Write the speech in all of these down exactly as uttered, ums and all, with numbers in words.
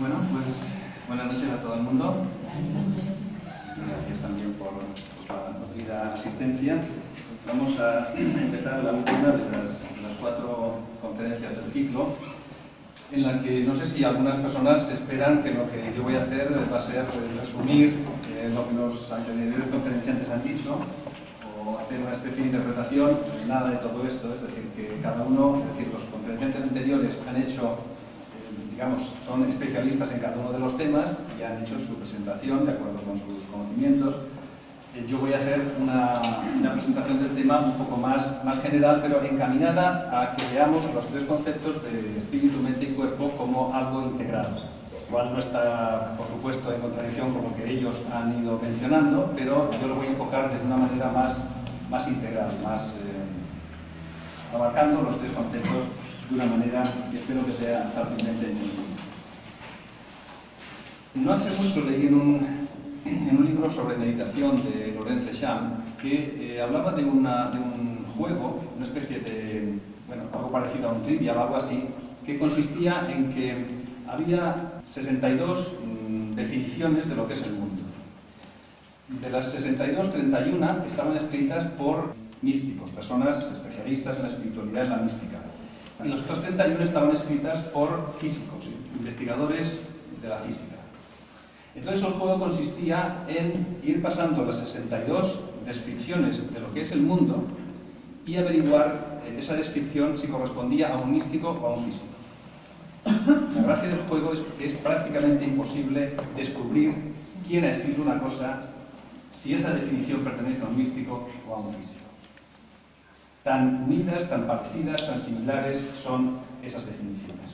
Bueno, pues buenas noches a todo el mundo. Gracias también por, por la nutrida asistencia. Vamos a empezar la última de las, de las cuatro conferencias del ciclo, en la que no sé si algunas personas esperan que lo que yo voy a hacer va a ser resumir eh, lo que los anteriores conferenciantes han dicho, o hacer una especie de interpretación. Nada de todo esto, es decir, que cada uno, es decir, los conferenciantes anteriores han hecho, digamos, son especialistas en cada uno de los temas y han hecho su presentación de acuerdo con sus conocimientos. Yo voy a hacer una, una presentación del tema un poco más, más general, pero encaminada a que veamos los tres conceptos de espíritu, mente y cuerpo como algo integrado. Igual no está, por supuesto, en contradicción con lo que ellos han ido mencionando, pero yo lo voy a enfocar de una manera más, más integral, más eh, abarcando los tres conceptos de una manera que espero que sea fácilmente entendible. No hace mucho leí en un, en un libro sobre meditación de Laurent Lecham que eh, hablaba de, una, de un juego, una especie de, bueno, algo parecido a un trivial, algo así, que consistía en que había sesenta y dos mm, definiciones de lo que es el mundo. De las sesenta y dos, treinta y una estaban escritas por místicos, personas especialistas en la espiritualidad y la mística. Y las otras treinta y una estaban escritas por físicos, investigadores de la física. Entonces el juego consistía en ir pasando las sesenta y dos descripciones de lo que es el mundo y averiguar esa descripción si correspondía a un místico o a un físico. La gracia del juego es que es prácticamente imposible descubrir quién ha escrito una cosa si esa definición pertenece a un místico o a un físico. Tan unidas, tan parecidas, tan similares son esas definiciones.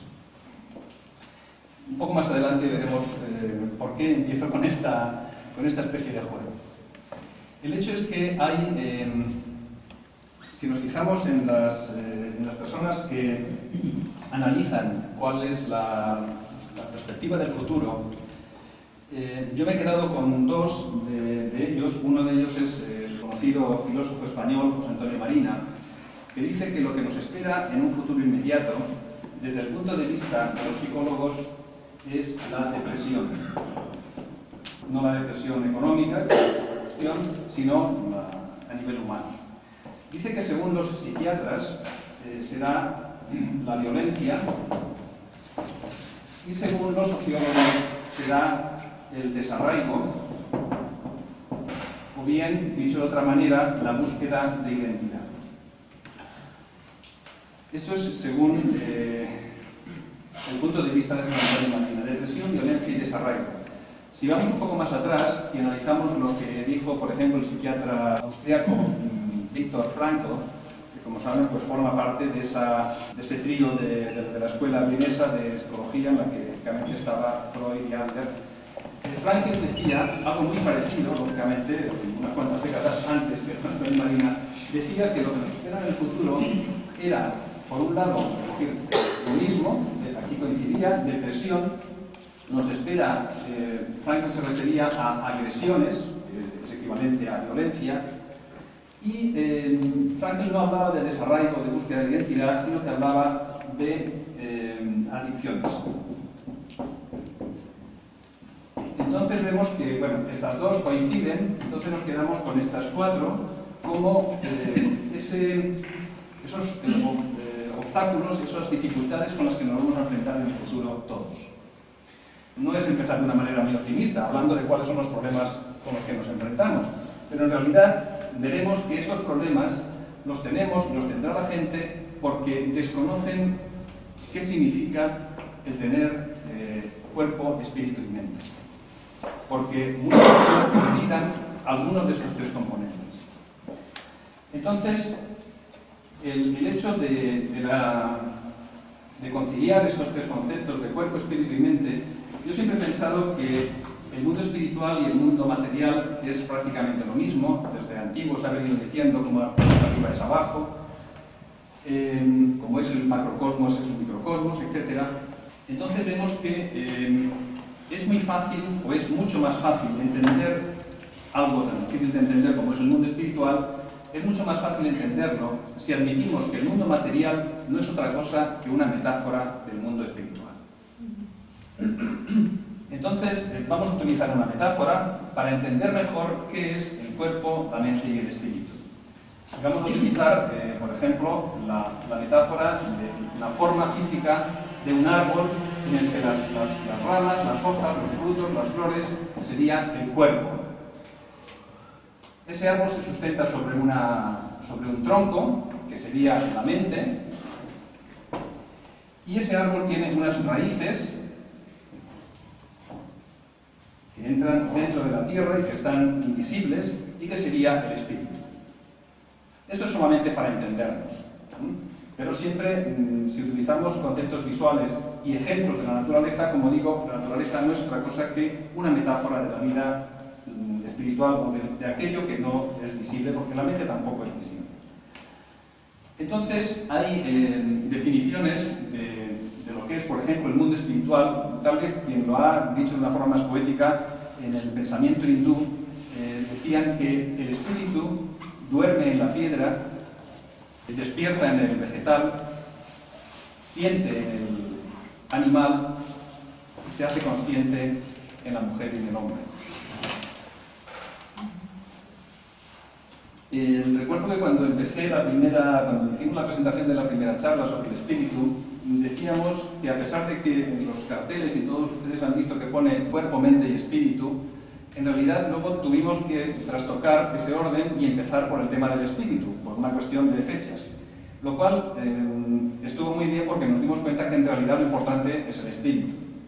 Un poco más adelante veremos eh, por qué empiezo con esta, con esta especie de juego. El hecho es que hay, eh, si nos fijamos en las, eh, en las personas que analizan cuál es la, la perspectiva del futuro, eh, yo me he quedado con dos de, de ellos. Uno de ellos es eh, el conocido filósofo español José Antonio Marina, que dice que lo que nos espera en un futuro inmediato, desde el punto de vista de los psicólogos, es la depresión. No la depresión económica, que es otra cuestión, sino la, a nivel humano. Dice que según los psiquiatras eh, será la violencia y según los sociólogos será el desarraigo, o bien, dicho de otra manera, la búsqueda de identidad. Esto es según eh, el punto de vista de José Marina: depresión, violencia y desarraigo. Si vamos un poco más atrás y analizamos lo que dijo, por ejemplo, el psiquiatra austriaco Viktor Frankl, que como saben pues forma parte de, esa, de ese trío de, de, de la escuela vienesa de psicología en la que lógicamente estaba Freud y Adler. Frankl decía algo muy parecido, lógicamente, unas cuantas décadas antes que José Marina, decía que lo que nos espera en el futuro era, por un lado, es decir, egoísmo, aquí coincidía, depresión, nos espera, eh, Frankl se refería a agresiones, eh, es equivalente a violencia, y eh, Frankl no hablaba de desarraigo, de búsqueda de identidad, sino que hablaba de eh, adicciones. Entonces vemos que, bueno, estas dos coinciden, entonces nos quedamos con estas cuatro como eh, ese, esos eh, obstáculos, esas dificultades con las que nos vamos a enfrentar en el futuro todos. No es empezar de una manera muy optimista, hablando de cuáles son los problemas con los que nos enfrentamos, pero en realidad veremos que estos problemas los tenemos y los tendrá la gente porque desconocen qué significa el tener eh, cuerpo, espíritu y mente. Porque muchas personas olvidan algunos de estos tres componentes. Entonces, el, el hecho de, de, la, de conciliar estos tres conceptos de cuerpo, espíritu y mente, yo siempre he pensado que el mundo espiritual y el mundo material es prácticamente lo mismo. Desde antiguo se ha venido diciendo como arriba es abajo, eh, como es el macrocosmos es el microcosmos, etcétera. Entonces vemos que eh, es muy fácil, o es mucho más fácil entender algo tan difícil de entender como es el mundo espiritual. Es mucho más fácil entenderlo si admitimos que el mundo material no es otra cosa que una metáfora del mundo espiritual. Entonces, eh, vamos a utilizar una metáfora para entender mejor qué es el cuerpo, la mente y el espíritu. Y vamos a utilizar, eh, por ejemplo, la, la metáfora de la forma física de un árbol en el que las, las, las ramas, las hojas, los frutos, las flores serían el cuerpo. Ese árbol se sustenta sobre, una, sobre un tronco, que sería la mente, y ese árbol tiene unas raíces que entran dentro de la tierra y que están invisibles, y que sería el espíritu. Esto es solamente para entendernos, pero siempre, si utilizamos conceptos visuales y ejemplos de la naturaleza, como digo, la naturaleza no es otra cosa que una metáfora de la vida espiritual o de, de aquello que no es visible, porque la mente tampoco es visible. Entonces, hay eh, definiciones de, de lo que es, por ejemplo, el mundo espiritual. Tal vez quien lo ha dicho de una forma más poética, en el pensamiento hindú, eh, decían que el espíritu duerme en la piedra, despierta en el vegetal, siente en el animal y se hace consciente en la mujer y en el hombre. Eh, recuerdo que cuando empecé la primera, cuando hicimos la presentación de la primera charla sobre el espíritu, decíamos que a pesar de que en los carteles y todos ustedes han visto que pone cuerpo, mente y espíritu, en realidad luego tuvimos que trastocar ese orden y empezar por el tema del espíritu, por una cuestión de fechas. Lo cual eh, estuvo muy bien porque nos dimos cuenta que en realidad lo importante es el espíritu.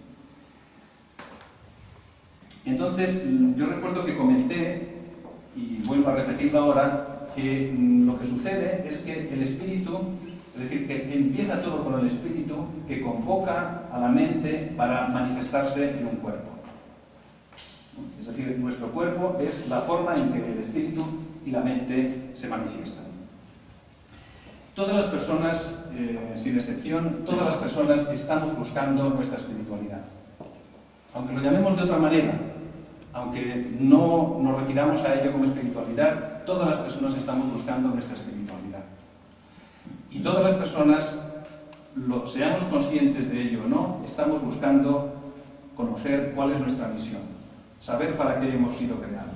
Entonces, yo recuerdo que comenté, y vuelvo a repetirlo ahora, que lo que sucede es que el espíritu, es decir, que empieza todo con el espíritu que convoca a la mente para manifestarse en un cuerpo. Es decir, nuestro cuerpo es la forma en que el espíritu y la mente se manifiestan. Todas las personas, eh, sin excepción, todas las personas estamos buscando nuestra espiritualidad. Aunque lo llamemos de otra manera, aunque no nos refiramos a ello como espiritualidad, todas las personas estamos buscando nuestra espiritualidad. Y todas las personas, lo, seamos conscientes de ello o no, estamos buscando conocer cuál es nuestra misión, saber para qué hemos sido creados.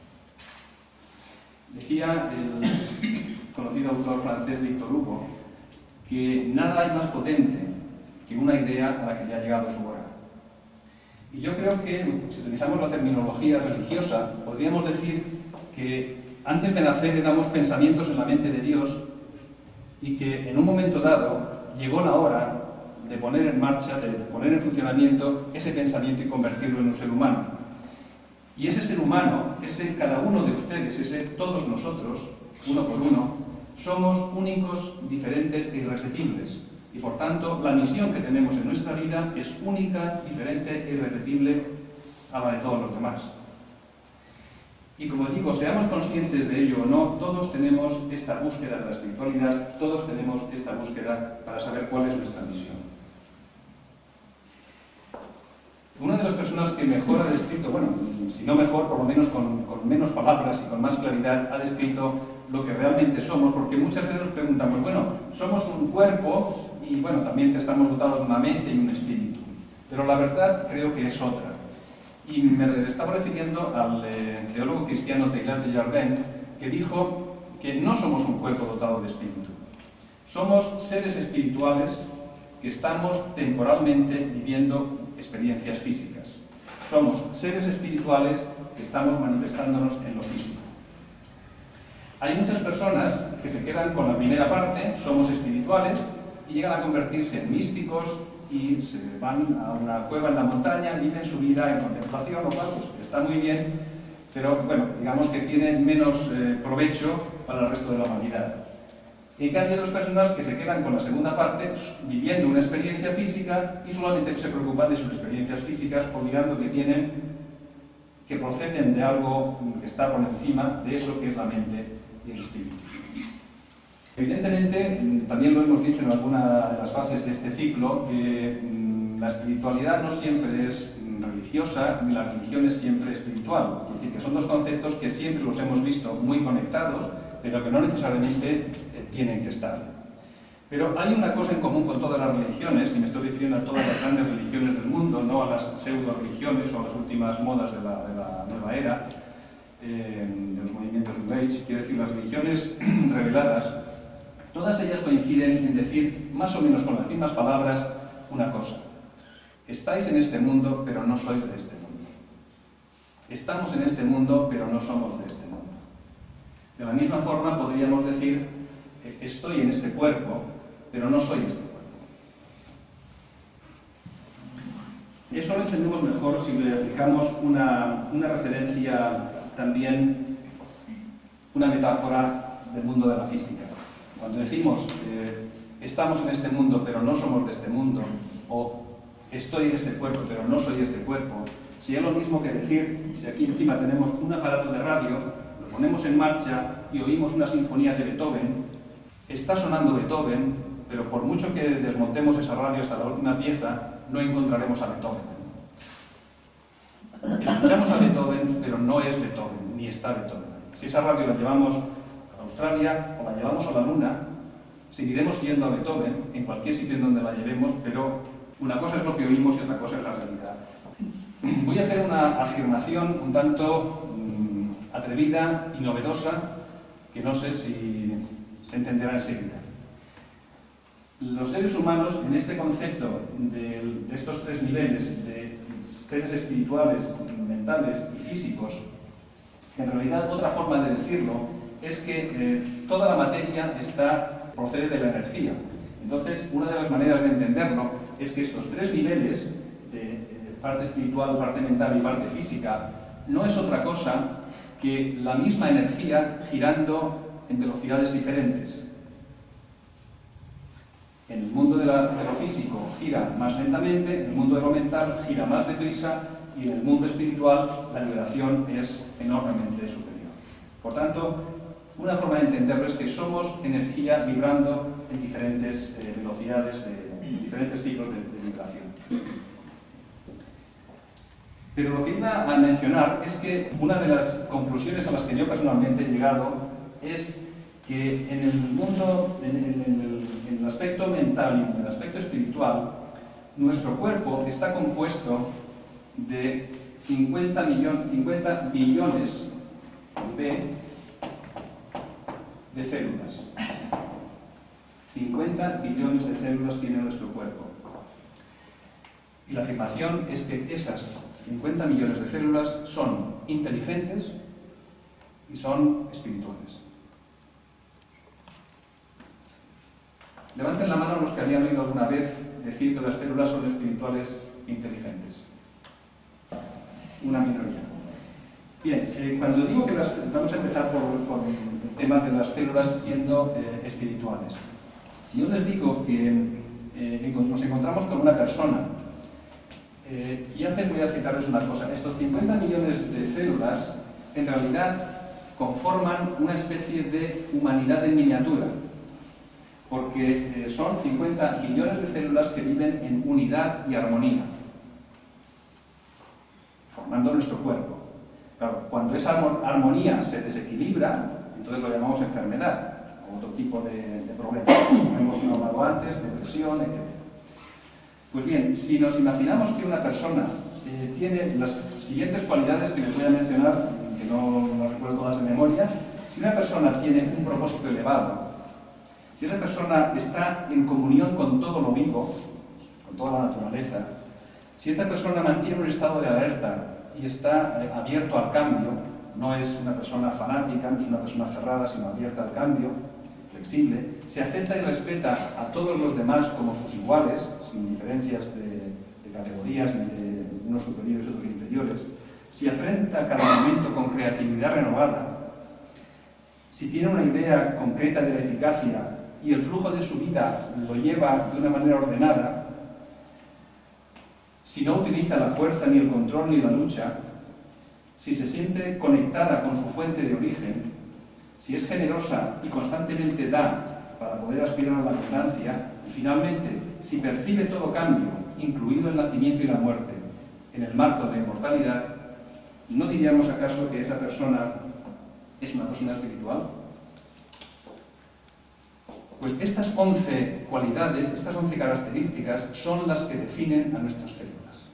Decía el conocido autor francés Victor Hugo que nada hay más potente que una idea a la que ya ha llegado su hora. Y yo creo que, si utilizamos la terminología religiosa, podríamos decir que antes de nacer éramos pensamientos en la mente de Dios y que en un momento dado llegó la hora de poner en marcha, de poner en funcionamiento ese pensamiento y convertirlo en un ser humano. Y ese ser humano, ese cada uno de ustedes, ese todos nosotros, uno por uno, somos únicos, diferentes e irrepetibles. Y por tanto, la misión que tenemos en nuestra vida es única, diferente e irrepetible a la de todos los demás. Y como digo, seamos conscientes de ello o no, todos tenemos esta búsqueda de la espiritualidad, todos tenemos esta búsqueda para saber cuál es nuestra misión. Una de las personas que mejor ha descrito, bueno, si no mejor, por lo menos con, con menos palabras y con más claridad, ha descrito lo que realmente somos, porque muchas veces nos preguntamos, bueno, somos un cuerpo y bueno, también estamos dotados de una mente y un espíritu, pero la verdad creo que es otra. Y me estaba refiriendo al eh, teólogo cristiano Teilhard de Chardin, que dijo que no somos un cuerpo dotado de espíritu, somos seres espirituales que estamos temporalmente viviendo experiencias físicas. Somos seres espirituales que estamos manifestándonos en lo físico. Hay muchas personas que se quedan con la primera parte, somos espirituales, y llegan a convertirse en místicos y se van a una cueva en la montaña, viven su vida en contemplación, lo cual pues, está muy bien, pero bueno, digamos que tienen menos eh, provecho para el resto de la humanidad. En cambio, hay otras personas que se quedan con la segunda parte, viviendo una experiencia física y solamente se preocupan de sus experiencias físicas, olvidando que tienen, que proceden de algo que está por encima de eso que es la mente y el espíritu. Evidentemente, también lo hemos dicho en alguna de las fases de este ciclo, que mmm, la espiritualidad no siempre es religiosa, ni la religión es siempre espiritual. Es decir, que son dos conceptos que siempre los hemos visto muy conectados, pero que no necesariamente eh, tienen que estar. Pero hay una cosa en común con todas las religiones, y me estoy refiriendo a todas las grandes religiones del mundo, no a las pseudo-religiones o a las últimas modas de la, de la nueva era, eh, de los movimientos New Age. Quiero decir, las religiones reveladas, todas ellas coinciden en decir, más o menos con las mismas palabras, una cosa. Estáis en este mundo, pero no sois de este mundo. Estamos en este mundo, pero no somos de este mundo. De la misma forma podríamos decir, estoy en este cuerpo, pero no soy este cuerpo. Eso lo entendemos mejor si le aplicamos una, una referencia también, una metáfora del mundo de la física. Cuando decimos, eh, estamos en este mundo, pero no somos de este mundo, o estoy en este cuerpo, pero no soy este cuerpo, sería lo mismo que decir, si aquí encima tenemos un aparato de radio, lo ponemos en marcha y oímos una sinfonía de Beethoven, está sonando Beethoven, pero por mucho que desmontemos esa radio hasta la última pieza, no encontraremos a Beethoven. Escuchamos a Beethoven, pero no es Beethoven, ni está Beethoven. Si esa radio la llevamos a Australia o la llevamos a la Luna, seguiremos yendo a Beethoven en cualquier sitio en donde la llevemos, pero una cosa es lo que oímos y otra cosa es la realidad. Voy a hacer una afirmación un tanto mmm, atrevida y novedosa, que no sé si se entenderá enseguida. Los seres humanos, en este concepto de, de estos tres niveles, de seres espirituales, mentales y físicos, en realidad otra forma de decirlo es que eh, toda la materia está, procede de la energía. Entonces, una de las maneras de entenderlo es que estos tres niveles, de, de parte espiritual, parte mental y parte física, no es otra cosa que la misma energía girando en velocidades diferentes. En el mundo de, la, de lo físico gira más lentamente, en el mundo de lo mental gira más deprisa y en el mundo espiritual la vibración es enormemente superior. Por tanto, una forma de entenderlo es que somos energía vibrando en diferentes eh, velocidades, de, en diferentes tipos de, de vibración. Pero lo que iba a mencionar es que una de las conclusiones a las que yo personalmente he llegado es que en el mundo, en, en, en, el, en el aspecto mental y en el aspecto espiritual, nuestro cuerpo está compuesto de cincuenta, millón, cincuenta billones de, de células. cincuenta billones de células tiene nuestro cuerpo. Y la afirmación es que esas cincuenta millones de células son inteligentes y son espirituales. Levanten la mano los que habían oído alguna vez decir que las células son espirituales e inteligentes. Una minoría. Bien, eh, cuando digo que las... Vamos a empezar por, por el tema de las células siendo eh, espirituales. Si yo les digo que eh, nos encontramos con una persona, eh, y antes voy a citarles una cosa, estos cincuenta millones de células en realidad conforman una especie de humanidad en miniatura, porque eh, son cincuenta billones de células que viven en unidad y armonía, formando nuestro cuerpo. Claro, cuando esa armonía se desequilibra, entonces lo llamamos enfermedad, o otro tipo de, de problemas, como hemos hablado antes, depresión, etcétera. Pues bien, si nos imaginamos que una persona eh, tiene las siguientes cualidades que les voy a mencionar, que no las recuerdo todas de memoria, si una persona tiene un propósito elevado, si esa persona está en comunión con todo lo vivo, con toda la naturaleza, si esta persona mantiene un estado de alerta y está eh, abierto al cambio, no es una persona fanática, no es una persona cerrada, sino abierta al cambio, flexible, se acepta y respeta a todos los demás como sus iguales, sin diferencias de, de categorías, ni de unos superiores y otros inferiores, si afronta cada momento con creatividad renovada, si tiene una idea concreta de la eficacia y el flujo de su vida lo lleva de una manera ordenada, si no utiliza la fuerza, ni el control, ni la lucha, si se siente conectada con su fuente de origen, si es generosa y constantemente da para poder aspirar a la abundancia, y finalmente, si percibe todo cambio, incluido el nacimiento y la muerte, en el marco de la inmortalidad, ¿no diríamos acaso que esa persona es una persona espiritual? Pues estas once cualidades, estas once características son las que definen a nuestras células.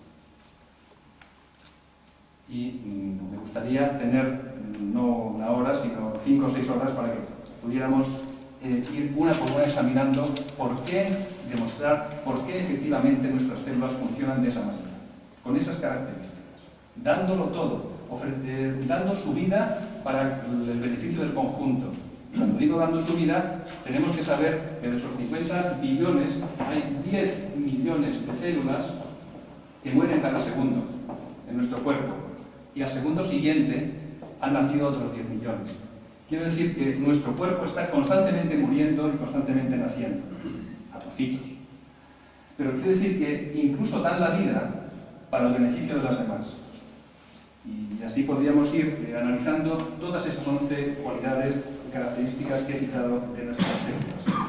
Y mm, me gustaría tener no una hora, sino cinco o seis horas para que pudiéramos eh, ir una por una examinando por qué demostrar, por qué efectivamente nuestras células funcionan de esa manera, con esas características, dándolo todo, ofrece, dando su vida para el beneficio del conjunto. Cuando digo dando su vida, tenemos que saber que de esos cincuenta billones hay diez millones de células que mueren cada segundo en nuestro cuerpo, y al segundo siguiente han nacido otros diez millones. Quiero decir que nuestro cuerpo está constantemente muriendo y constantemente naciendo, a trocitos. Pero quiero decir que incluso dan la vida para el beneficio de las demás. Y así podríamos ir eh, analizando todas esas once cualidades y características que he citado de nuestras células.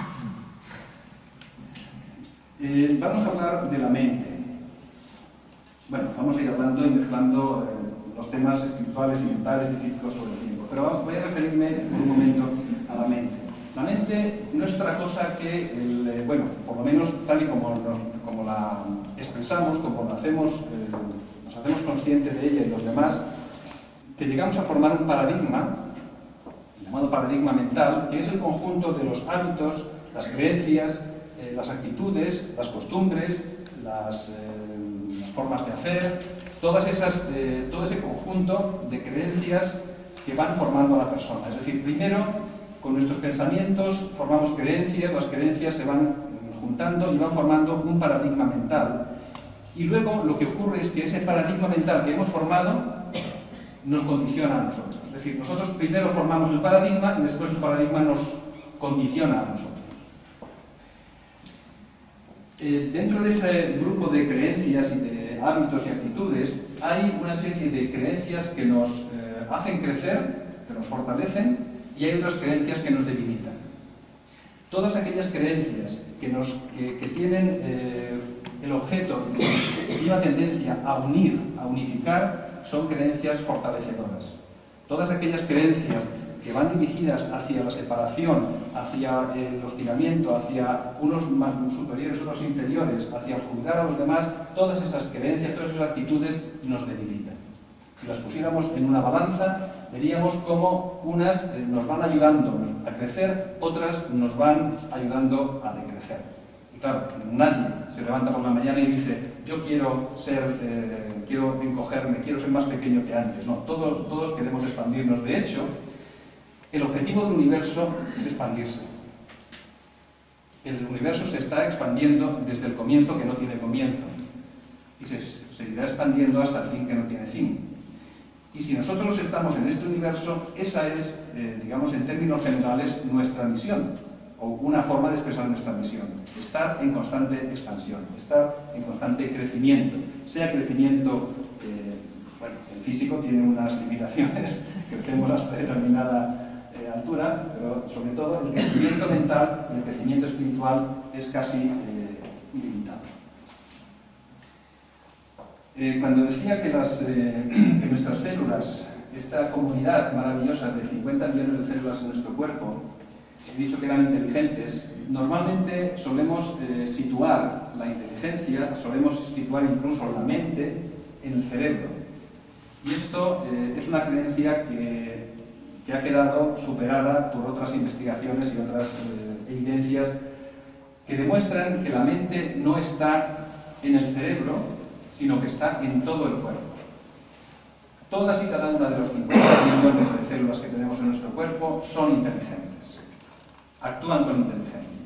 Eh, vamos a hablar de la mente. Bueno, vamos a ir hablando y mezclando eh, los temas espirituales y mentales y físicos sobre el tiempo. Pero voy a referirme por un momento a la mente. La mente no es otra cosa que, el, eh, bueno, por lo menos tal y como, nos, como la expresamos, como la hacemos, eh, nos hacemos conscientes de ella y los demás, que llegamos a formar un paradigma, llamado paradigma mental, que es el conjunto de los hábitos, las creencias, eh, las actitudes, las costumbres, las, eh, las formas de hacer, todas esas, eh, todo ese conjunto de creencias que van formando a la persona. Es decir, primero, con nuestros pensamientos formamos creencias, las creencias se van juntando y van formando un paradigma mental. Y luego lo que ocurre es que ese paradigma mental que hemos formado nos condiciona a nosotros. Es decir, nosotros primero formamos el paradigma y después el paradigma nos condiciona a nosotros. Eh, dentro de ese grupo de creencias y de hábitos y actitudes hay una serie de creencias que nos eh, hacen crecer, que nos fortalecen, y hay otras creencias que nos debilitan. Todas aquellas creencias que, nos, que, que tienen eh, el objeto, que tiene una tendencia a unir, a unificar, son creencias fortalecedoras. Todas aquellas creencias que van dirigidas hacia la separación, hacia el hostigamiento, hacia unos más superiores, otros inferiores, hacia juzgar a los demás, todas esas creencias, todas esas actitudes nos debilitan. Si las pusiéramos en una balanza, veríamos cómo unas nos van ayudando a crecer, otras nos van ayudando a decrecer. Y claro, nadie se levanta por la mañana y dice, yo quiero ser, eh, quiero encogerme, quiero ser más pequeño que antes. No, todos, todos queremos expandirnos. De hecho, el objetivo del universo es expandirse. El universo se está expandiendo desde el comienzo que no tiene comienzo. Y se seguirá expandiendo hasta el fin que no tiene fin. Y si nosotros estamos en este universo, esa es, eh, digamos, en términos generales, nuestra misión, o una forma de expresar nuestra misión. Estar en constante expansión, estar en constante crecimiento. Sea crecimiento, eh, bueno, el físico tiene unas limitaciones, crecemos hasta determinada eh, altura, pero sobre todo el crecimiento mental, el crecimiento espiritual es casi eh, ilimitado. Eh, cuando decía que, las, eh, que nuestras células, esta comunidad maravillosa de cincuenta millones de células en nuestro cuerpo, he dicho que eran inteligentes, normalmente solemos eh, situar la inteligencia, solemos situar incluso la mente en el cerebro. Y esto eh, es una creencia que, que ha quedado superada por otras investigaciones y otras eh, evidencias que demuestran que la mente no está en el cerebro, sino que está en todo el cuerpo. Todas y cada una de los cincuenta millones de células que tenemos en nuestro cuerpo son inteligentes. Actúan con inteligencia.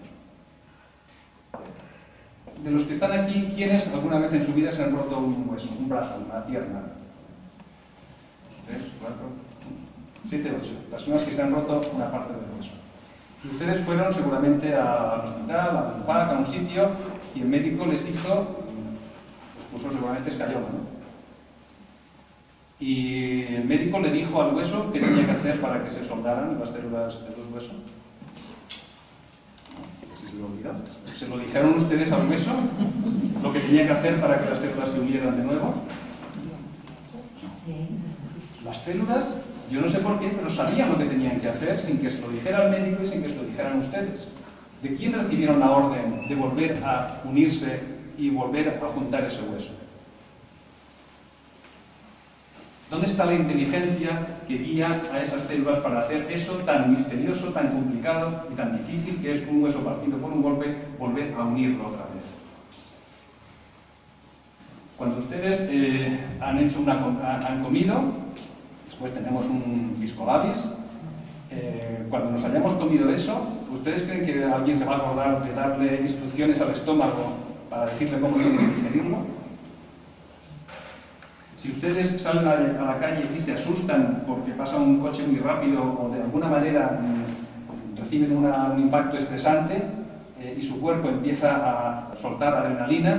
De los que están aquí, ¿quiénes alguna vez en su vida se han roto un hueso, un brazo, una pierna? ¿Tres, cuatro, siete, ocho? Personas que se han roto una parte del hueso. Y ustedes fueron seguramente al hospital, a un P A C, a un sitio, y el médico les hizo... puso seguramente escayola, ¿no? Y el médico le dijo al hueso qué tenía que hacer para que se soldaran las células de los huesos. No, si se lo olvidó. ¿Se lo dijeron ustedes al hueso lo que tenía que hacer para que las células se unieran de nuevo? Las células, yo no sé por qué, pero sabían lo que tenían que hacer sin que se lo dijera el médico y sin que se lo dijeran ustedes. ¿De quién recibieron la orden de volver a unirse y volver a juntar ese hueso? ¿Dónde está la inteligencia que guía a esas células para hacer eso tan misterioso, tan complicado y tan difícil que es un hueso partido por un golpe, volver a unirlo otra vez? Cuando ustedes eh, han, hecho una, han comido, después tenemos un pisco labis, eh, cuando nos hayamos comido eso, ¿ustedes creen que alguien se va a acordar de darle instrucciones al estómago para decirle cómo tiene que digerirlo? Si ustedes salen a la calle y se asustan porque pasa un coche muy rápido o de alguna manera mmm, reciben una, un impacto estresante eh, y su cuerpo empieza a soltar adrenalina,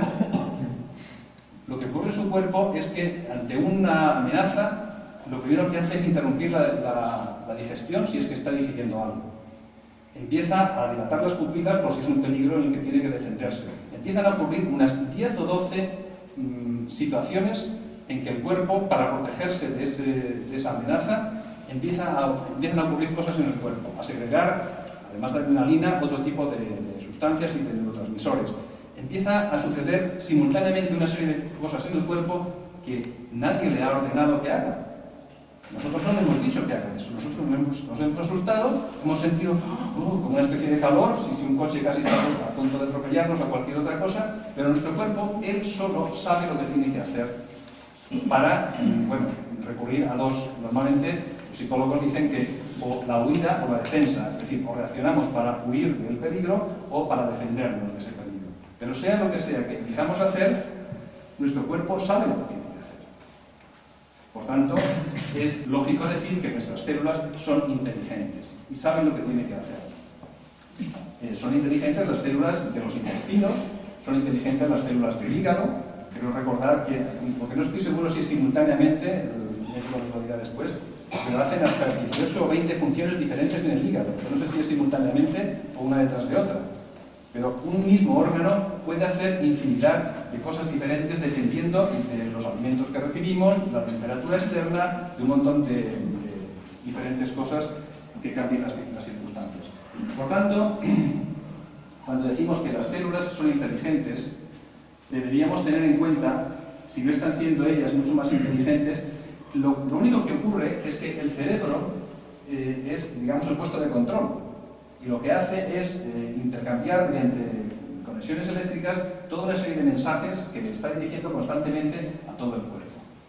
lo que ocurre en su cuerpo es que ante una amenaza lo primero que hace es interrumpir la, la, la digestión si es que está digiriendo algo. Empieza a dilatar las pupilas por si es un peligro en el que tiene que defenderse. Empiezan a ocurrir unas diez o doce mmm, situaciones en que el cuerpo, para protegerse de, ese, de esa amenaza, empieza a, empiezan a ocurrir cosas en el cuerpo, a segregar, además de adrenalina, otro tipo de, de sustancias y de neurotransmisores. Empieza a suceder simultáneamente una serie de cosas en el cuerpo que nadie le ha ordenado que haga. Nosotros no le hemos dicho que haga eso, nosotros nos hemos, nos hemos asustado, hemos sentido uh, como una especie de calor, si, si un coche casi está a punto de atropellarnos o cualquier otra cosa, pero nuestro cuerpo, él solo sabe lo que tiene que hacer para, bueno, recurrir a dos. Normalmente los psicólogos dicen que o la huida o la defensa, es decir, o reaccionamos para huir del peligro o para defendernos de ese peligro. Pero sea lo que sea que elijamos hacer, nuestro cuerpo sabe lo que tiene que hacer. Por tanto, es lógico decir que nuestras células son inteligentes y saben lo que tienen que hacer. Eh, son inteligentes las células de los intestinos, son inteligentes las células del hígado. Quiero recordar que, porque no estoy seguro si es simultáneamente, el médico nos lo dirá después, pero hacen hasta dieciocho o veinte funciones diferentes en el hígado. No sé si es simultáneamente o una detrás de otra. Pero un mismo órgano puede hacer infinidad de cosas diferentes dependiendo de los alimentos que recibimos, la temperatura externa, de un montón de, de diferentes cosas que cambian las, las circunstancias. Por tanto, cuando decimos que las células son inteligentes, deberíamos tener en cuenta, si no están siendo ellas mucho más inteligentes, lo, lo único que ocurre es que el cerebro eh, es, digamos, el puesto de control. Y lo que hace es eh, intercambiar mediante conexiones eléctricas toda una serie de mensajes que está dirigiendo constantemente a todo el cuerpo.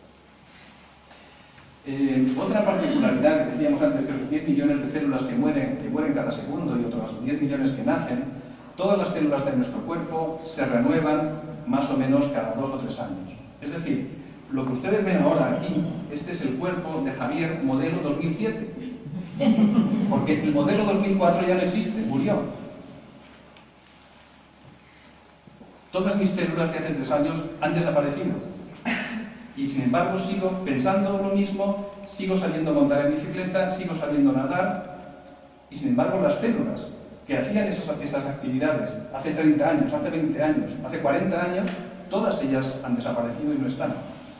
Eh, otra particularidad que decíamos antes, que esos diez millones de células que mueren, que mueren cada segundo y otros diez millones que nacen, todas las células de nuestro cuerpo se renuevan más o menos cada dos o tres años. Es decir, lo que ustedes ven ahora aquí, este es el cuerpo de Javier modelo dos mil siete. Porque el modelo dos mil cuatro ya no existe, murió. Todas mis células de hace tres años han desaparecido. Y sin embargo sigo pensando lo mismo, sigo saliendo a montar en bicicleta, sigo saliendo a nadar. Y sin embargo las células que hacían esas, esas actividades hace treinta años, hace veinte años, hace cuarenta años, todas ellas han desaparecido y no están.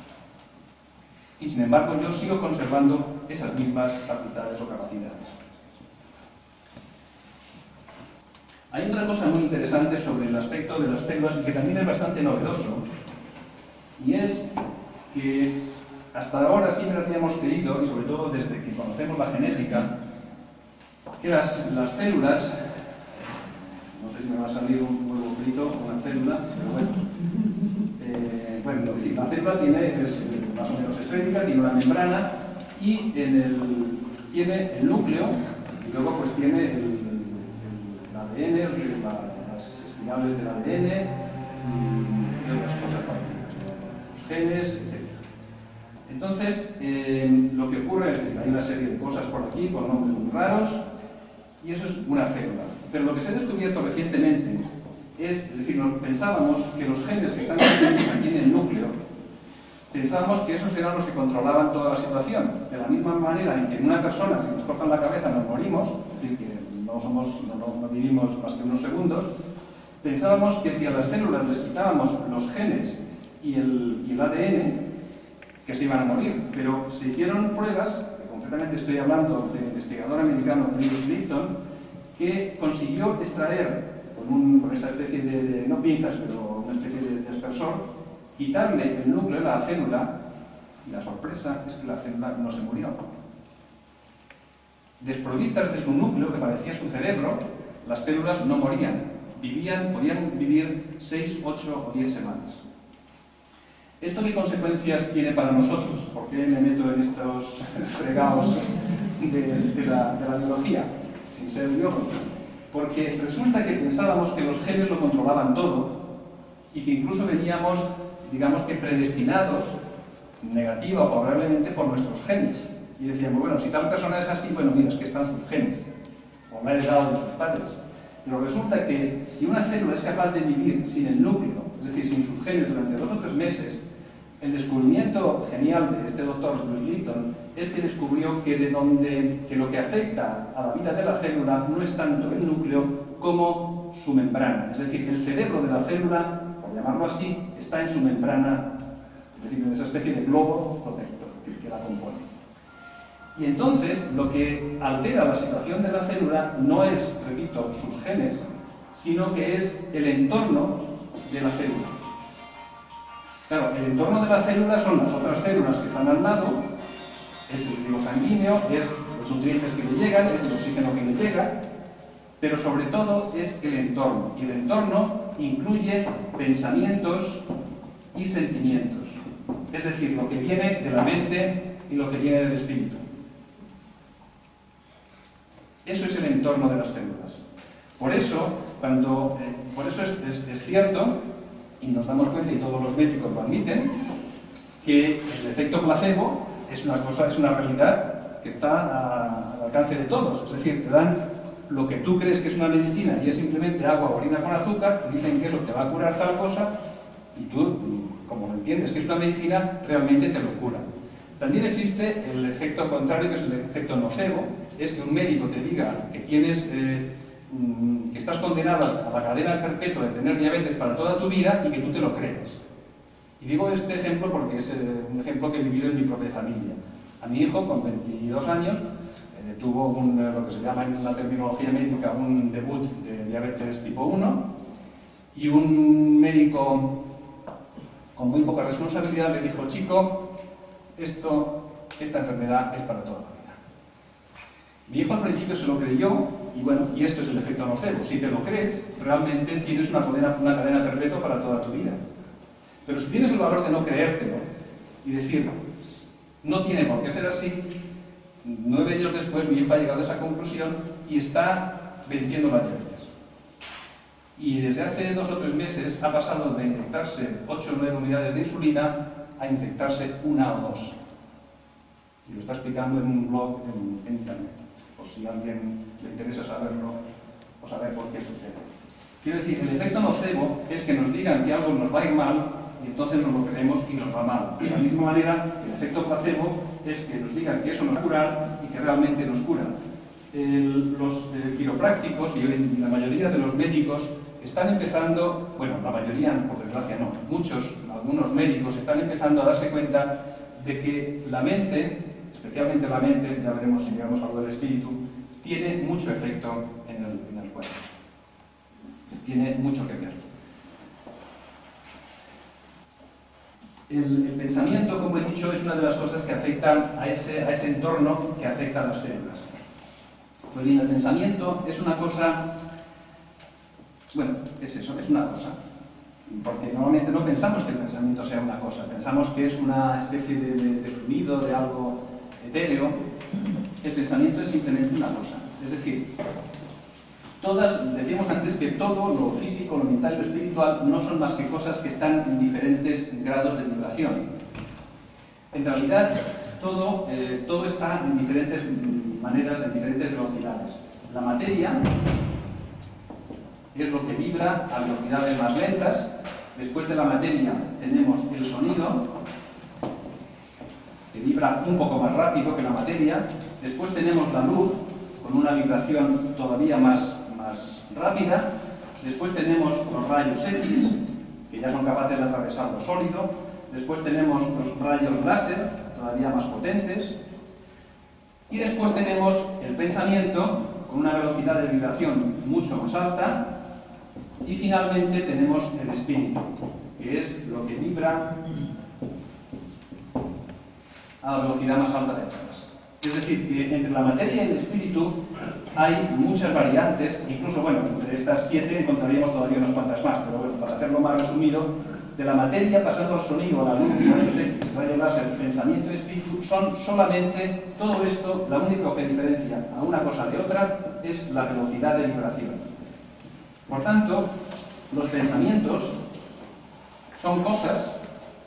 Y sin embargo yo sigo conservando esas mismas facultades o capacidades. Hay otra cosa muy interesante sobre el aspecto de las células que también es bastante novedoso, y es que hasta ahora siempre habíamos creído, y sobre todo desde que conocemos la genética, que las, las células, no sé si me va a salir un nuevo grito o una célula, pero bueno, eh, bueno, es decir, la célula tiene, es más o menos esférica, tiene una membrana, y en el, tiene el núcleo, y luego pues tiene el, el, el A D N, la, las espirales del A D N y, y otras cosas parecidas, los genes, etcétera. Entonces, eh, lo que ocurre es que hay una serie de cosas por aquí con nombres muy raros, y eso es una célula. Pero lo que se ha descubierto recientemente es, es decir, pensábamos que los genes que están aquí en el núcleo, pensábamos que esos eran los que controlaban toda la situación. De la misma manera en que en una persona, si nos cortan la cabeza, nos morimos, es decir, que no, somos, no, no, no vivimos más que unos segundos, pensábamos que si a las células les quitábamos los genes y el, y el A D N, que se iban a morir. Pero se hicieron pruebas, concretamente estoy hablando del investigador americano Bruce Lipton, que consiguió extraer con, un, con esta especie de, de, no pinzas, pero una especie de, de aspersor, quitarle el núcleo de la célula, y la sorpresa es que la célula no se murió. Desprovistas de su núcleo, que parecía su cerebro, las células no morían, vivían, podían vivir seis, ocho o diez semanas. ¿Esto qué consecuencias tiene para nosotros? ¿Por qué me meto en estos fregados de, de, la, de la biología, sin ser biólogo? Porque resulta que pensábamos que los genes lo controlaban todo y que incluso veníamos, digamos que predestinados, negativa o favorablemente, por nuestros genes. Y decíamos, bueno, si tal persona es así, bueno, mira, es que están sus genes, o lo ha heredado de sus padres. Pero resulta que si una célula es capaz de vivir sin el núcleo, es decir, sin sus genes durante dos o tres meses, el descubrimiento genial de este doctor Bruce Lipton es que descubrió que, de donde, que lo que afecta a la vida de la célula no es tanto el núcleo como su membrana. Es decir, el cerebro de la célula, por llamarlo así, está en su membrana, es decir, en esa especie de globo protector que la compone. Y entonces, lo que altera la situación de la célula no es, repito, sus genes, sino que es el entorno de la célula. Claro, el entorno de la célula son las otras células que están al lado, es el río sanguíneo, es los nutrientes que le llegan, es el oxígeno que le llega, pero sobre todo es el entorno. Y el entorno incluye pensamientos y sentimientos. Es decir, lo que viene de la mente y lo que viene del espíritu. Eso es el entorno de las células. Por eso, cuando, eh, por eso es, es, es cierto, y nos damos cuenta, y todos los médicos lo admiten, que el efecto placebo es una cosa, es una realidad que está a, al alcance de todos. Es decir, te dan lo que tú crees que es una medicina y es simplemente agua o orina con azúcar, te dicen que eso te va a curar tal cosa, y tú, como lo entiendes que es una medicina, realmente te lo cura. También existe el efecto contrario, que es el efecto nocebo, es que un médico te diga que tienes, eh, que estás condenado a la cadena perpetua de tener diabetes para toda tu vida y que tú te lo creas. Y digo este ejemplo porque es eh, un ejemplo que he vivido en mi propia familia. A mi hijo, con veintidós años, eh, tuvo un, lo que se llama en la terminología médica un debut de diabetes tipo uno, y un médico con muy poca responsabilidad le dijo: chico, esto, esta enfermedad es para toda la vida. Mi hijo al principio se lo creyó, y bueno, y esto es el efecto nocebo. Si te lo crees, realmente tienes una cadena, una cadena perpetua para toda tu vida. Pero si tienes el valor de no creértelo y decir, no tiene por qué ser así, nueve años después mi hijo ha llegado a esa conclusión y está venciendo la diabetes. Y desde hace dos o tres meses ha pasado de inyectarse ocho o nueve unidades de insulina a inyectarse una o dos. Y lo está explicando en un blog en, en internet, por si a alguien le interesa saberlo o saber por qué sucede. Quiero decir, el efecto nocebo es que nos digan que algo nos va a ir mal y entonces nos lo creemos y nos va mal. De la misma manera, el efecto placebo es que nos digan que eso nos va a curar y que realmente nos cura. El, los eh, quiroprácticos y la mayoría de los médicos están empezando, bueno, la mayoría, por desgracia no, muchos, algunos médicos están empezando a darse cuenta de que la mente, especialmente la mente, ya veremos si llegamos a algo del espíritu, tiene mucho efecto en el, en el cuerpo. Tiene mucho que ver. El, el pensamiento, como he dicho, es una de las cosas que afectan a ese, a ese entorno que afecta a las células. Pues bien, el pensamiento es una cosa, bueno, es eso, es una cosa. Porque normalmente no pensamos que el pensamiento sea una cosa, pensamos que es una especie de, de, de fluido, de algo etéreo. El pensamiento es simplemente una cosa. Es decir, todas, decíamos antes que todo, lo físico, lo mental y lo espiritual, no son más que cosas que están en diferentes grados de vibración. En realidad, todo, eh, todo está en diferentes maneras, en diferentes velocidades. La materia es lo que vibra a velocidades más lentas. Después de la materia tenemos el sonido, que vibra un poco más rápido que la materia. Después tenemos la luz, con una vibración todavía más, más rápida. Después tenemos los rayos X, que ya son capaces de atravesar lo sólido. Después tenemos los rayos láser, todavía más potentes. Y después tenemos el pensamiento, con una velocidad de vibración mucho más alta. Y finalmente tenemos el espíritu, que es lo que vibra a la velocidad más alta de todas. Es decir, que entre la materia y el espíritu hay muchas variantes, incluso, bueno, entre estas siete encontraríamos todavía unas cuantas más, pero bueno, para hacerlo más resumido, de la materia, pasando al sonido, a la luz, rayos X, rayos láser, pensamiento y espíritu, son solamente todo esto. La única que diferencia a una cosa de otra es la velocidad de vibración. Por tanto, los pensamientos son cosas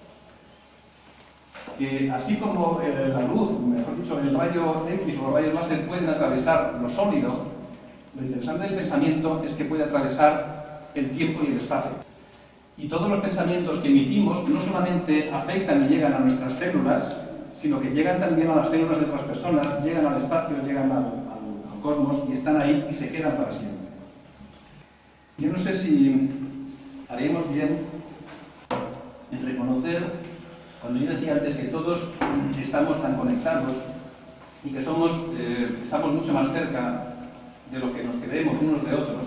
que, así como eh, la luz, mejor dicho, el rayo X o los rayos láser pueden atravesar lo sólido, lo interesante del pensamiento es que puede atravesar el tiempo y el espacio. Y todos los pensamientos que emitimos no solamente afectan y llegan a nuestras células, sino que llegan también a las células de otras personas, llegan al espacio, llegan al, al, al cosmos y están ahí y se quedan para siempre. Yo no sé si haremos bien en reconocer, cuando yo decía antes que todos estamos tan conectados y que somos, eh, estamos mucho más cerca de lo que nos creemos unos de otros,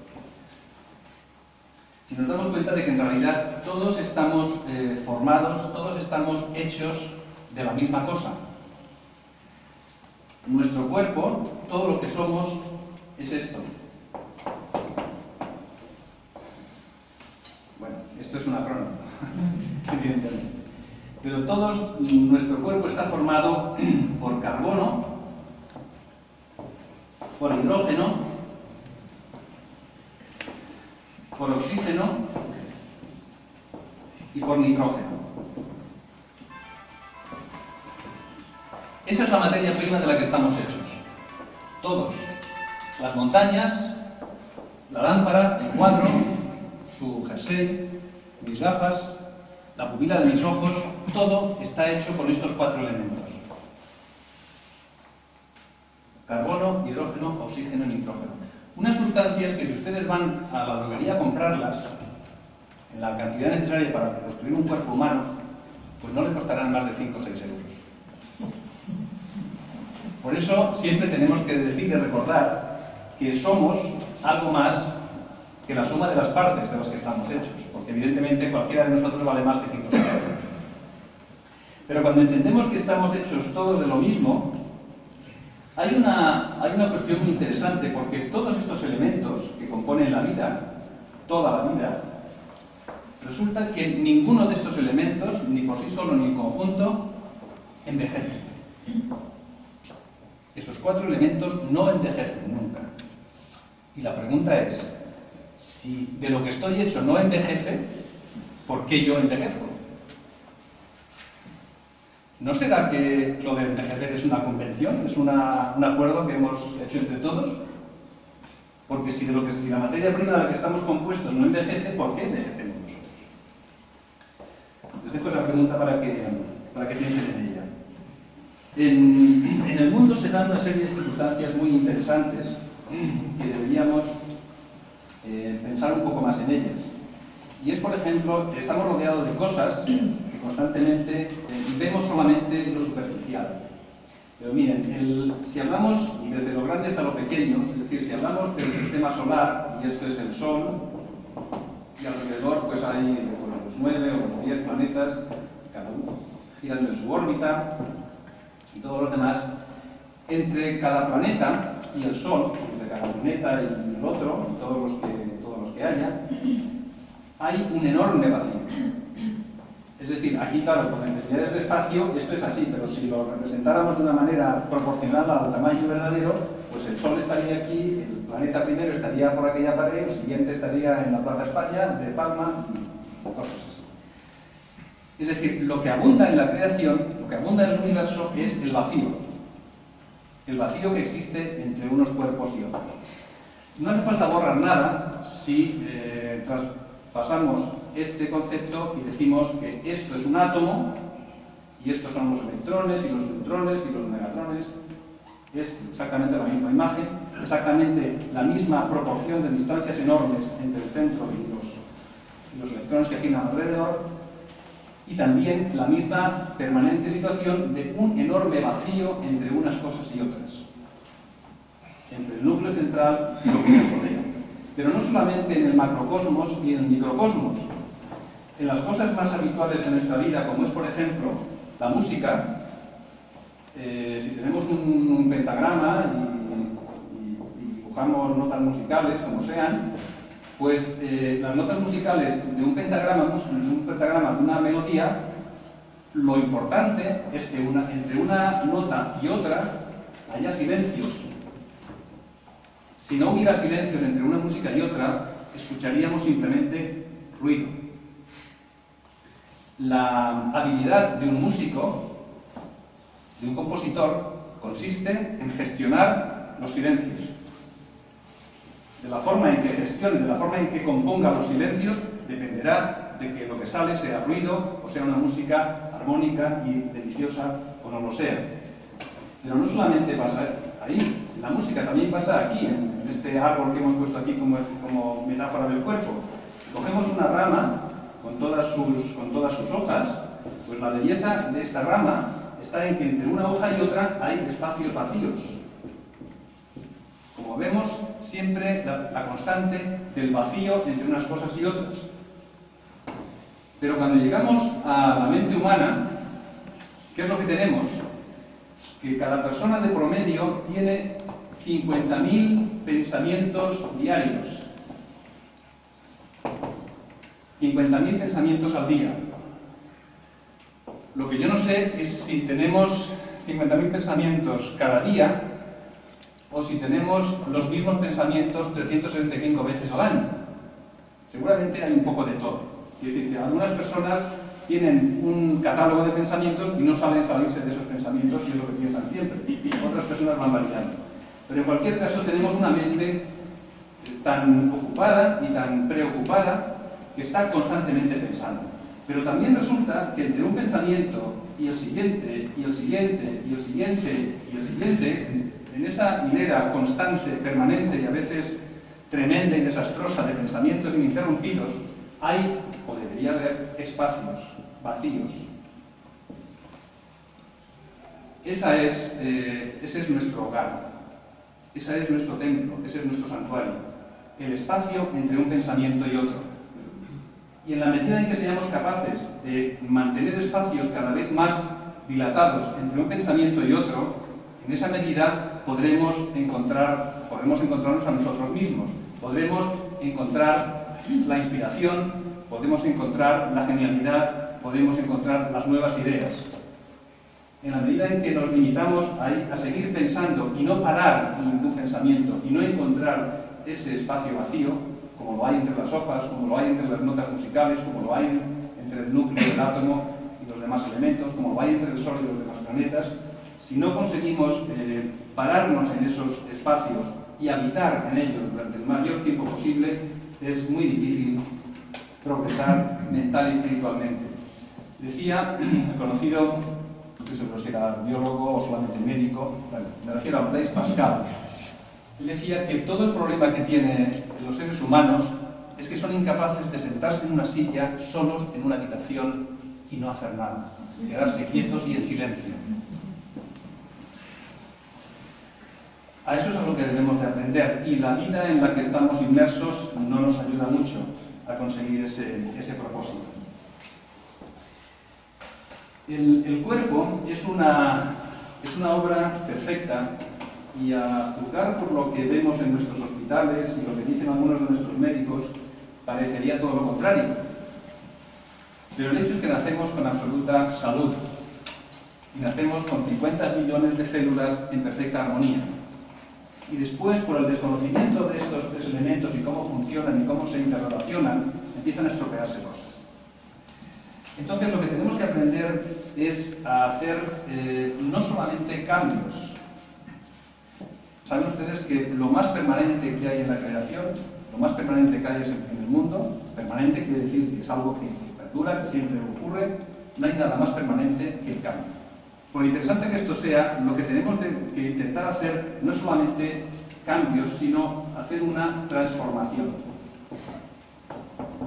si nos damos cuenta de que en realidad todos estamos eh, formados, todos estamos hechos de la misma cosa. Nuestro cuerpo, todo lo que somos, es esto. Bueno, esto es una acrónimo, evidentemente. Pero todo nuestro cuerpo está formado por carbono, por hidrógeno, por oxígeno y por nitrógeno. Esa es la materia prima de la que estamos hechos. Todos. Las montañas, la lámpara, el cuadro, su jersey, mis gafas, la pupila de mis ojos, todo está hecho con estos cuatro elementos. Carbono, hidrógeno, oxígeno y nitrógeno. Unas sustancias que si ustedes van a la droguería a comprarlas, en la cantidad necesaria para construir un cuerpo humano, pues no le costarán más de cinco o seis euros. Por eso siempre tenemos que decir y recordar que somos algo más que la suma de las partes de las que estamos hechos, porque evidentemente cualquiera de nosotros vale más que cinco o seis euros. Pero cuando entendemos que estamos hechos todos de lo mismo, Hay una, hay una cuestión muy interesante, porque todos estos elementos que componen la vida, toda la vida, resulta que ninguno de estos elementos, ni por sí solo ni en conjunto, envejece. Esos cuatro elementos no envejecen nunca. Y la pregunta es, si de lo que estoy hecho no envejece, ¿por qué yo envejezco? ¿No será que lo de envejecer es una convención, es una, un acuerdo que hemos hecho entre todos? Porque si, de lo que, si la materia prima de la que estamos compuestos no envejece, ¿por qué envejecemos nosotros? Les dejo esa pregunta para que, para que piensen en ella. En, en el mundo se dan una serie de circunstancias muy interesantes que deberíamos eh, pensar un poco más en ellas. Y es, por ejemplo, estamos rodeados de cosas que constantemente eh, vemos solamente lo superficial. Pero miren, el, si hablamos desde lo grande hasta lo pequeño, es decir, si hablamos del sistema solar, y esto es el Sol, y alrededor pues hay bueno, los nueve o los diez planetas, cada uno girando en su órbita, y todos los demás, entre cada planeta y el Sol, entre cada planeta y el otro, y todos los que, todos los que haya, hay un enorme vacío. Es decir, aquí, claro, por necesidades de espacio, esto es así, pero si lo representáramos de una manera proporcional al tamaño verdadero, pues el Sol estaría aquí, el planeta primero estaría por aquella pared, el siguiente estaría en la Plaza España, de Palma, y cosas así. Es decir, lo que abunda en la creación, lo que abunda en el universo es el vacío. El vacío que existe entre unos cuerpos y otros. No hace falta borrar nada si eh, traspasamos este concepto y decimos que esto es un átomo y estos son los electrones y los neutrones y los megatrones. Es exactamente la misma imagen, exactamente la misma proporción de distancias enormes entre el centro y los, y los electrones que giran alrededor, y también la misma permanente situación de un enorme vacío entre unas cosas y otras. entre el núcleo central y lo que nos rodea. Pero no solamente en el macrocosmos y en el microcosmos. En las cosas más habituales de nuestra vida, como es, por ejemplo, la música, eh, si tenemos un, un pentagrama y, y, y dibujamos notas musicales, como sean, pues eh, las notas musicales de un pentagrama, un pentagrama de una melodía, lo importante es que una, entre una nota y otra haya silencios. Si no hubiera silencios entre una música y otra, escucharíamos simplemente ruido. La habilidad de un músico, de un compositor, consiste en gestionar los silencios. De la forma en que gestione, de la forma en que componga los silencios, dependerá de que lo que sale sea ruido o sea una música armónica y deliciosa o no lo sea. Pero no solamente pasa ahí, la música también pasa aquí, en, en este árbol que hemos puesto aquí como, como metáfora del cuerpo. Si cogemos una rama con todas, sus, con todas sus hojas, pues la belleza de esta rama está en que entre una hoja y otra hay espacios vacíos. Como vemos, siempre la, la constante del vacío entre unas cosas y otras. Pero cuando llegamos a la mente humana, ¿qué es lo que tenemos? Que cada persona de promedio tiene cincuenta mil pensamientos diarios. cincuenta mil pensamientos al día. Lo que yo no sé es si tenemos cincuenta mil pensamientos cada día o si tenemos los mismos pensamientos trescientas setenta y cinco veces al año. Seguramente hay un poco de todo. Es decir, que algunas personas tienen un catálogo de pensamientos y no saben salirse de esos pensamientos y es lo que piensan siempre. Otras personas van variando. Pero en cualquier caso tenemos una mente tan ocupada y tan preocupada que está constantemente pensando. Pero también resulta que entre un pensamiento y el siguiente, y el siguiente, y el siguiente, y el siguiente, en esa hilera constante, permanente y a veces tremenda y desastrosa de pensamientos ininterrumpidos, hay, o debería haber, espacios vacíos. Esa es, eh, ese es nuestro hogar, ese es nuestro templo, ese es nuestro santuario, el espacio entre un pensamiento y otro. Y en la medida en que seamos capaces de mantener espacios cada vez más dilatados entre un pensamiento y otro, en esa medida podremos encontrar, podremos encontrarnos a nosotros mismos, podremos encontrar la inspiración, podemos encontrar la genialidad, podemos encontrar las nuevas ideas. En la medida en que nos limitamos a, ir, a seguir pensando y no parar en ningún pensamiento y no encontrar ese espacio vacío, como lo hay entre las hojas, como lo hay entre las notas musicales, como lo hay entre el núcleo del átomo y los demás elementos, como lo hay entre el Sol y los demás planetas, si no conseguimos eh, pararnos en esos espacios y habitar en ellos durante el mayor tiempo posible, es muy difícil progresar mental y espiritualmente. Decía el conocido, no estoy seguro si era biólogo o solamente médico, bueno, me refiero a Blaise Pascal. Él decía que todo el problema que tienen los seres humanos es que son incapaces de sentarse en una silla solos en una habitación y no hacer nada, quedarse quietos y en silencio. A eso es a lo que debemos de aprender, y la vida en la que estamos inmersos no nos ayuda mucho a conseguir ese, ese propósito. El, el cuerpo es una, es una obra perfecta, y a juzgar por lo que vemos en nuestros hospitales y lo que dicen algunos de nuestros médicos, parecería todo lo contrario. Pero el hecho es que nacemos con absoluta salud y nacemos con cincuenta millones de células en perfecta armonía. Y después, por el desconocimiento de estos tres elementos y cómo funcionan y cómo se interrelacionan, empiezan a estropearse cosas. Entonces, lo que tenemos que aprender es a hacer eh, no solamente cambios. Saben ustedes que lo más permanente que hay en la creación, lo más permanente que hay en el mundo, permanente quiere decir que es algo que perdura, que siempre ocurre, no hay nada más permanente que el cambio. Por interesante que esto sea, lo que tenemos de, que intentar hacer no es solamente cambios, sino hacer una transformación.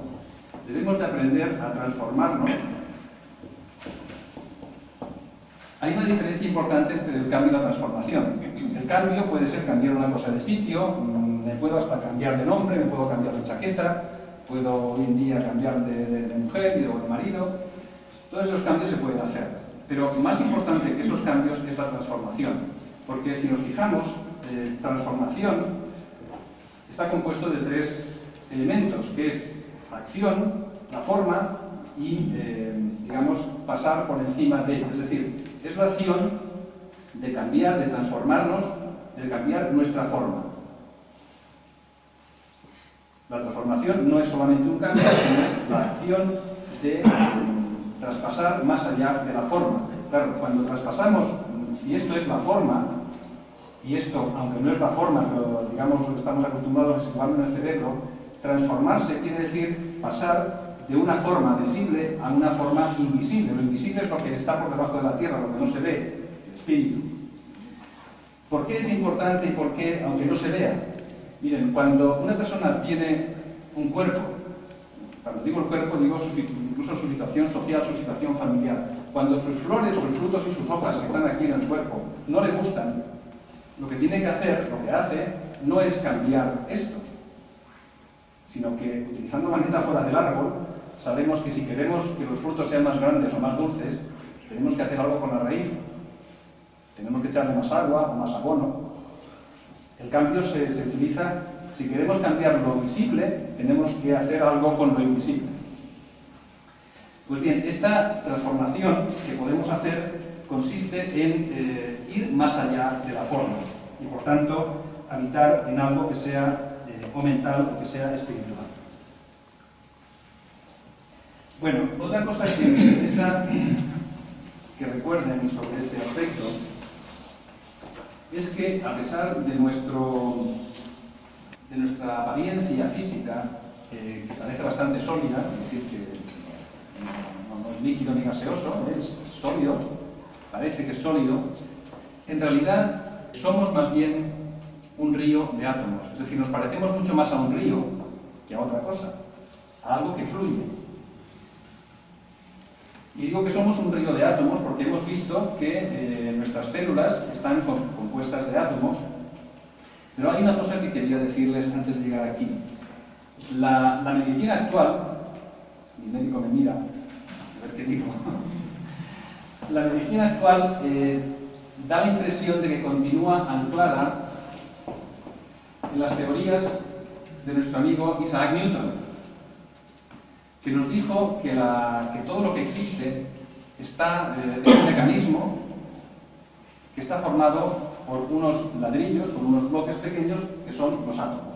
Debemos de aprender a transformarnos Hay una diferencia importante entre el cambio y la transformación. El cambio puede ser cambiar una cosa de sitio, me puedo hasta cambiar de nombre, me puedo cambiar de chaqueta, puedo hoy en día cambiar de, de, de mujer y de, de marido. Todos esos cambios se pueden hacer. Pero más importante que esos cambios es la transformación. Porque si nos fijamos, eh, transformación está compuesto de tres elementos, que es la acción, la forma y, eh, digamos, pasar por encima de. Es decir, es la acción de cambiar, de transformarnos, de cambiar nuestra forma. La transformación no es solamente un cambio, sino es la acción de eh, traspasar más allá de la forma. Claro, cuando traspasamos, si esto es la forma, y esto, aunque no es la forma, pero digamos estamos acostumbrados a situarlo en el cerebro, transformarse quiere decir pasar de una forma visible a una forma invisible. Lo invisible es lo que está por debajo de la tierra, lo que no se ve, el espíritu. ¿Por qué es importante y por qué, aunque no se vea? Miren, cuando una persona tiene un cuerpo, cuando digo el cuerpo, digo su, incluso su situación social, su situación familiar. Cuando sus flores, sus frutos y sus hojas que están aquí en el cuerpo no le gustan, lo que tiene que hacer, lo que hace, no es cambiar esto, sino que, utilizando la metáfora del árbol, sabemos que si queremos que los frutos sean más grandes o más dulces, tenemos que hacer algo con la raíz. Tenemos que echarle más agua o más abono. El cambio se, se utiliza, si queremos cambiar lo visible, tenemos que hacer algo con lo invisible. Pues bien, esta transformación que podemos hacer consiste en eh, ir más allá de la forma y, por tanto, habitar en algo que sea eh, o mental o que sea espiritual. Bueno, otra cosa que me interesa que recuerden sobre este aspecto es que, a pesar de, nuestro, de nuestra apariencia física, eh, que parece bastante sólida, es decir, que no, no es líquido ni gaseoso, es sólido, parece que es sólido, en realidad somos más bien un río de átomos. Es decir, nos parecemos mucho más a un río que a otra cosa, a algo que fluye. Y digo que somos un río de átomos porque hemos visto que eh, nuestras células están con, compuestas de átomos. Pero hay una cosa que quería decirles antes de llegar aquí. La, la medicina actual, mi médico me mira, a ver qué digo. La medicina actual eh, da la impresión de que continúa anclada en las teorías de nuestro amigo Isaac Newton, que nos dijo que, la, que todo lo que existe está eh, en un mecanismo que está formado por unos ladrillos, por unos bloques pequeños que son los átomos.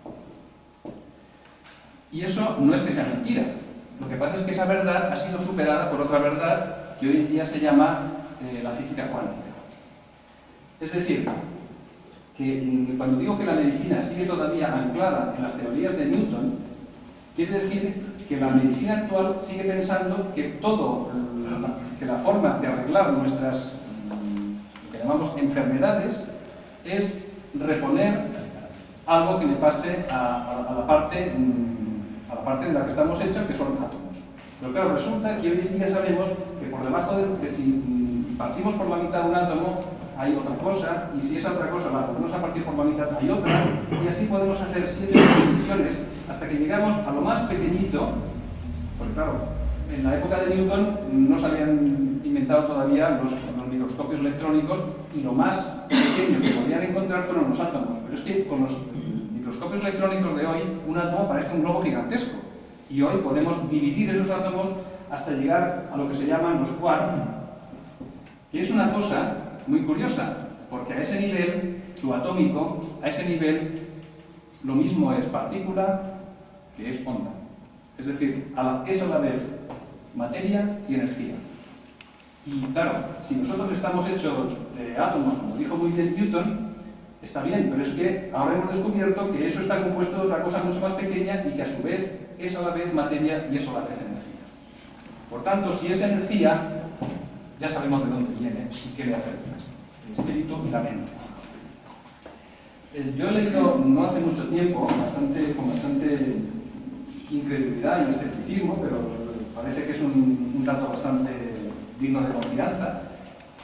Y eso no es que sea mentira. Lo que pasa es que esa verdad ha sido superada por otra verdad que hoy en día se llama eh, la física cuántica. Es decir, que cuando digo que la medicina sigue todavía anclada en las teorías de Newton, quiere decir que la medicina actual sigue pensando que todo, que la forma de arreglar nuestras, lo que llamamos enfermedades, es reponer algo que le pase a, a, a, la parte, a la parte de la que estamos hechos, que son átomos. Pero claro, resulta que hoy en día sabemos que por debajo de que si partimos por la mitad de un átomo hay otra cosa, y si esa otra cosa la podemos a partir por la mitad hay otra, y así podemos hacer siete divisiones hasta que llegamos a lo más pequeñito, porque claro, en la época de Newton no se habían inventado todavía los, los microscopios electrónicos, y lo más pequeño que podían encontrar fueron los átomos. Pero es que con los microscopios electrónicos de hoy, un átomo parece un globo gigantesco, y hoy podemos dividir esos átomos hasta llegar a lo que se llaman los quarks, que es una cosa muy curiosa, porque a ese nivel subatómico, a ese nivel, lo mismo es partícula que es onda. Es decir, a la, es a la vez materia y energía. Y claro, si nosotros estamos hechos de átomos, como dijo muy bien Newton, está bien, pero es que ahora hemos descubierto que eso está compuesto de otra cosa mucho más pequeña y que a su vez es a la vez materia y es a la vez energía. Por tanto, si es energía, ya sabemos de dónde viene y qué le afecta. El espíritu y la mente. Yo he leído no hace mucho tiempo, bastante, con bastante incredulidad y escepticismo, pero parece que es un, un dato bastante digno de confianza,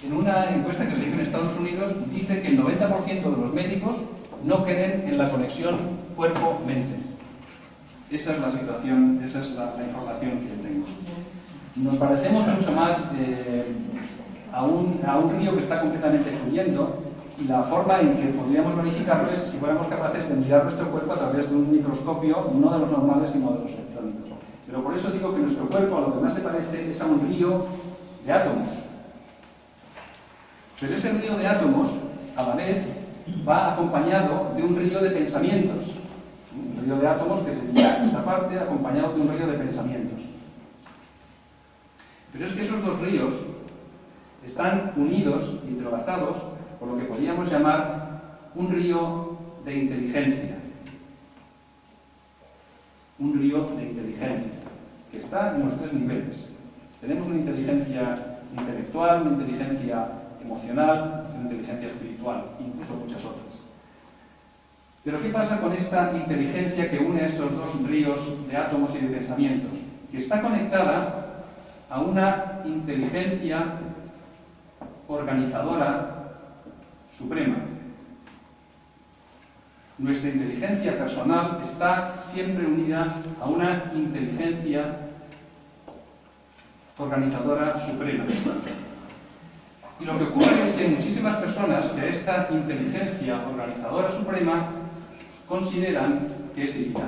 En una encuesta que se hizo en Estados Unidos, dice que el noventa por ciento de los médicos no creen en la conexión cuerpo-mente. Esa es la situación, esa es la, la información que tengo. Nos parecemos mucho más eh, a, un, a un río que está completamente fluyendo, y la forma en que podríamos verificarlo es si fuéramos capaces de mirar nuestro cuerpo a través de un microscopio, no de los normales, sino de los electrónicos. Pero por eso digo que nuestro cuerpo a lo que más se parece es a un río de átomos. Pero ese río de átomos, a la vez, va acompañado de un río de pensamientos. Un río de átomos que sería esta parte acompañado de un río de pensamientos. Pero es que esos dos ríos están unidos y entrelazados por lo que podríamos llamar un río de inteligencia. Un río de inteligencia, que está en los tres niveles. Tenemos una inteligencia intelectual, una inteligencia emocional, una inteligencia espiritual, incluso muchas otras. Pero ¿qué pasa con esta inteligencia que une a estos dos ríos de átomos y de pensamientos? Que está conectada a una inteligencia organizadora suprema. Nuestra inteligencia personal está siempre unida a una inteligencia organizadora suprema. Y lo que ocurre es que hay muchísimas personas que esta inteligencia organizadora suprema consideran que es divina.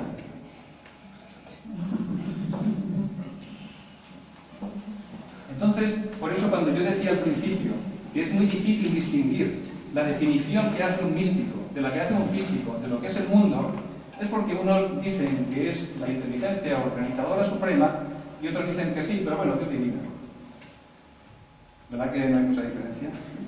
Entonces, por eso cuando yo decía al principio que es muy difícil distinguir la definición que hace un místico de la que hace un físico de lo que es el mundo, es porque unos dicen que es la inteligencia organizadora suprema y otros dicen que sí, pero bueno, que es divina. ¿Verdad que no hay mucha diferencia?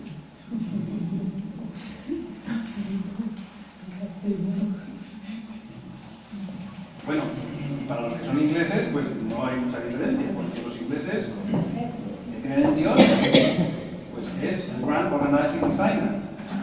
Bueno, para los que son ingleses, pues no hay mucha diferencia, porque los ingleses que creen en Dios, pues es el Grand Organizing Designer.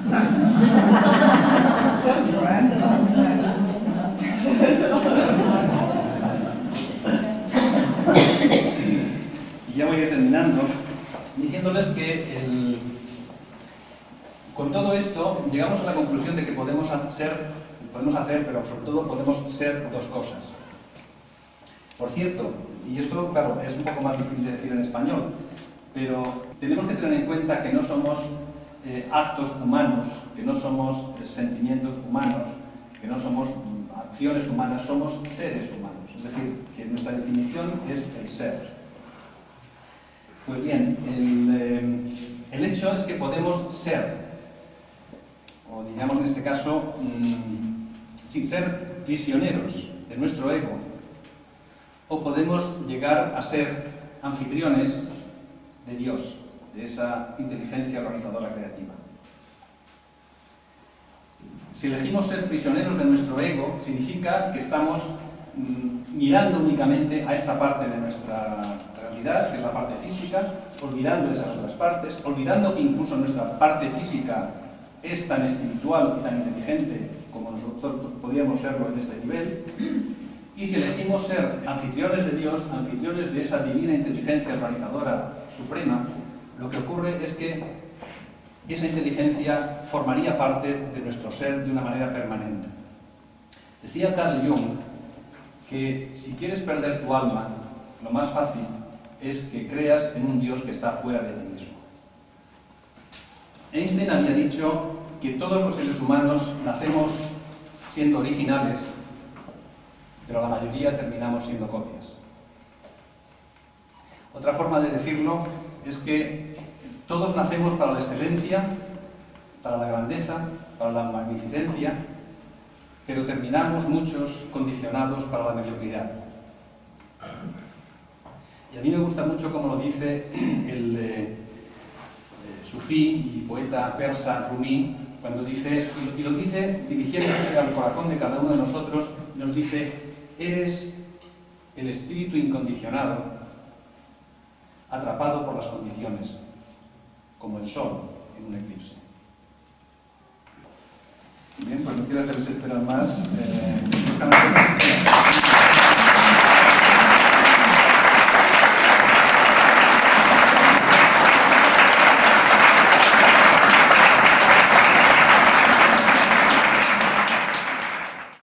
Y ya voy a ir terminando diciéndoles que el... con todo esto llegamos a la conclusión de que podemos hacer, podemos hacer, pero sobre todo podemos ser dos cosas. Por cierto, y esto, claro, es un poco más difícil de decir en español, pero tenemos que tener en cuenta que no somos eh, actos humanos, que no somos eh, sentimientos humanos, que no somos mm, acciones humanas, somos seres humanos. Es decir, que nuestra definición es el ser. Pues bien, el, eh, el hecho es que podemos ser, o digamos en este caso, mmm, sin ser prisioneros de nuestro ego, o podemos llegar a ser anfitriones de Dios, de esa inteligencia organizadora creativa. Si elegimos ser prisioneros de nuestro ego, significa que estamos mmm, mirando únicamente a esta parte de nuestra realidad, que es la parte física, olvidando esas otras partes, olvidando que incluso nuestra parte física es tan espiritual y tan inteligente como nosotros podríamos serlo en este nivel. Y si elegimos ser anfitriones de Dios, anfitriones de esa divina inteligencia organizadora suprema, lo que ocurre es que esa inteligencia formaría parte de nuestro ser de una manera permanente. Decía Carl Jung que si quieres perder tu alma, lo más fácil es que creas en un Dios que está fuera de ti mismo. Einstein había dicho que todos los seres humanos nacemos siendo originales, pero la mayoría terminamos siendo copias. Otra forma de decirlo es que todos nacemos para la excelencia, para la grandeza, para la magnificencia, pero terminamos muchos condicionados para la mediocridad. Y a mí me gusta mucho como lo dice el eh, sufí y poeta persa Rumi, cuando dice, y lo, y lo dice dirigiéndose al corazón de cada uno de nosotros, nos dice: eres el espíritu incondicionado, atrapado por las condiciones, como el sol en un eclipse. Bien, pues no quiero hacerles esperar más. Eh,